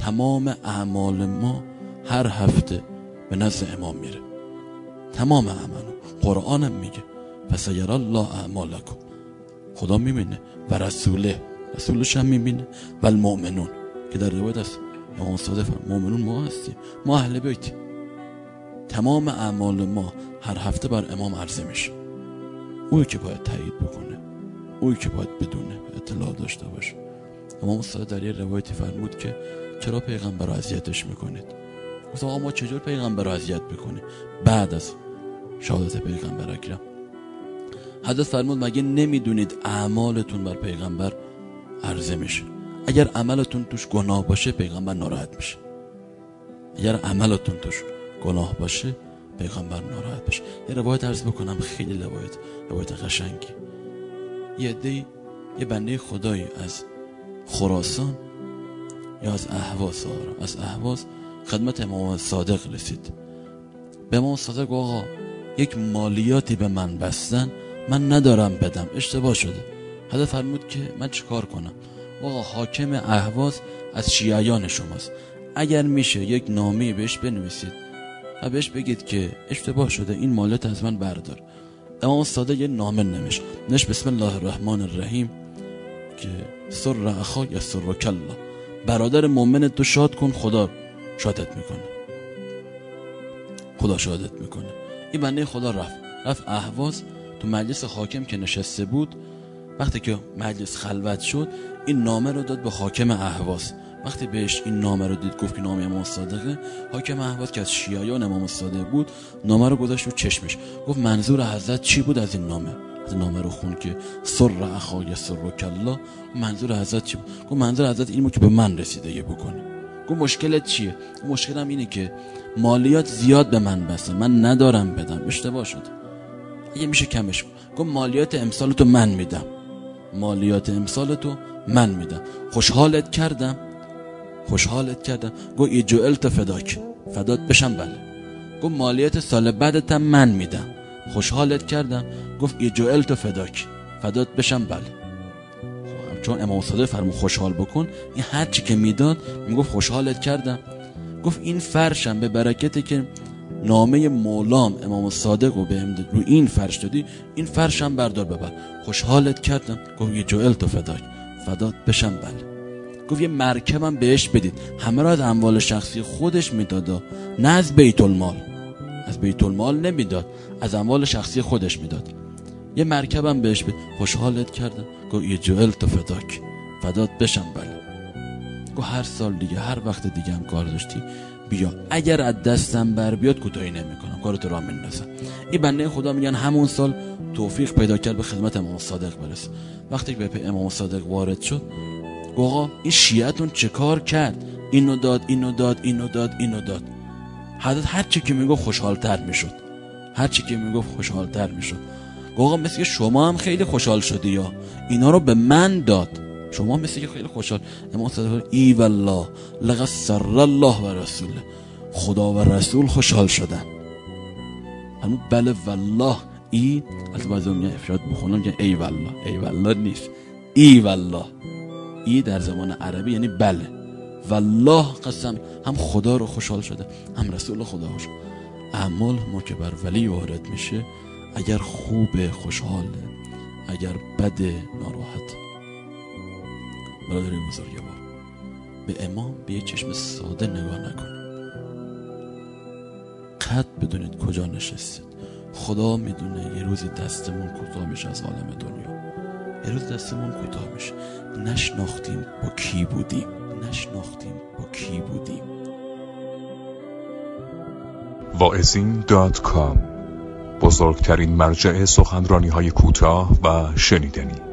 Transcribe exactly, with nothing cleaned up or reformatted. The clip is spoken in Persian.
تمام اعمال ما هر هفته به نزد امام میره، تمام اعمال. قرآنم میگه فسیر الله اعمالکم، خدا میبینه و رسوله، رسولش هم میبینه و المؤمنون، که در روایت است امام صادق مؤمنون ما هستیم، ما اهل بیتیم. تمام اعمال ما هر هفته بر امام عرضه میشه، اویی که باید تایید بکنه، اویی که باید بدونه، اطلاع داشته باشه. امام صادق در یه روایتی فرمود که چرا پیغمبر رو اذیتش میکنید؟ گفت آقا ما چجور پیغمبر رو اذیت بکنیم بعد از شهادت پیغمبر اکرم؟ حضرت فرمود مگه نمیدونید اعمالتون بر پیغمبر عرضه میشه؟ اگر عملتون توش گناه باشه پیغمبر ناراحت میشه، اگر عملتون توش گناه باشه پیغمبر ناراحت بشه. یه روایت عرض بکنم، خیلی روایت روایت قشنگی. یه عده یه بنده خدایی از خراسان یا از اهواز، از اهواز خدمت امام صادق رسید. به امام صادق آقا یک مالیاتی به من بستن، من ندارم بدم، اشتباه شده. حضرت فرمود که من چیکار کنم؟ آقا حاکم اهواز از شیعیان شماست، اگر میشه یک نامه بهش بنویسید و بهش بگید که اشتباه شده، این مالیات از من بردار. امام صادق یه نامه نوشت، نوشت بسم الله الرحمن الرحیم که سر اخا یسرک الله، برادر مؤمن تو شاد کن، خدا شادت میکنه، خدا شادت میکنه. این بنده خدا رفت رفت اهواز، تو مجلس حاکم که نشسته بود، وقتی که مجلس خلوت شد این نامه رو داد به حاکم اهواز. وقتی بهش این نامه رو دید گفت که نامه امام صادقه، حاکم اهواز که از شیعیان امام صادق بود نامه رو گذاشت رو چشمش، گفت منظور حضرت چی بود از این نامه؟ از نامه رو خون که سر اخا یسرک الله، منظور حضرت چی بود؟ گفت منظور حضرت این بود که به من رسیدگی بکنه. گفت مشکلت چیه؟ مشکلم اینه که مالیات زیاد به من بسته، من ندارم بدم، اشتباه شد، اگه میشه کمش کن. گفت مالیات امسالتو من میدم، مالیات امسالتو من میدم. خوشحالت کردم، خوشحالت کردم. گفت ای جعلت فداک، فدات بشم. بله. گفت مالیات سال بعدتم من میدم، خوشحالت کردم. گفت ای جعلت فداک، فدات بشم. بله. چون امام صادق فرمود خوشحال بکن، این هر چی که میداد میگفت خوشحالت کردم. گفت این فرشم به برکتی که نامه مولام امام صادق رو بهم داد، رو این فرش دادی، این فرشم بردار ببر، خوشحالت کردم. گفت یه جعلت فداک، فدات بشم. بله. گفت یه مرکبم بهش بدید، همه را از اموال شخصی خودش میداد، نه از بیت المال، از بیت المال نمیداد، از اموال شخصی خودش میداد. یه مرکبم بهش بدید، خوشحالت کردم. گفت یه جعلت فداک، فدات بشم. بله. گفت هر سال دیگه، هر وقت دیگه هم کار داشتی بیا، اگر از دستم بر بیاد کوتاهی نمیکنم، کارت راه میندازم. این بنده خدا میگن همون سال توفیق پیدا کرد به خدمت امام صادق برسه. وقتی که به امام صادق وارد شد، گفت آقا این شیعتون چه کار کرد؟ اینو داد، اینو داد، اینو داد، اینو داد. حضرت هر چی که میگفت خوشحالتر میشد، هر چی که میگفت خوشحالتر میشد. گفت آقا مثل شما هم خیلی خوشحال شدی، یا اینا رو به من داد، شما مثل که خیلی خوشحال. امام صادق ای والله لقد سر الله و رسوله، خدا و رسول خوشحال شدن. همون بله والله، ای از بعضی میگن افشاد بخونم که ای والله، ای والله نیست، ای والله. ای در زمان عربی یعنی بله، والله قسم، هم خدا رو خوشحال شده هم رسول خدا خوشحال. اعمال ما که بر ولی وارد میشه، اگر خوبه خوشحاله، اگر بده ناراحت. برادری بزرگوار، به امام به یه چشم ساده نگاه نکنید، قد بدونید کجا نشستید. خدا میدونه یه روزی دستمون کوتاه میشه از عالم دنیا، یه روز دستمون کوتاه میشه. نشناختیم با کی بودیم، نشناختیم با کی بودیم. واعظین دات کام، بزرگترین مرجع سخنرانی های کوتاه و شنیدنی.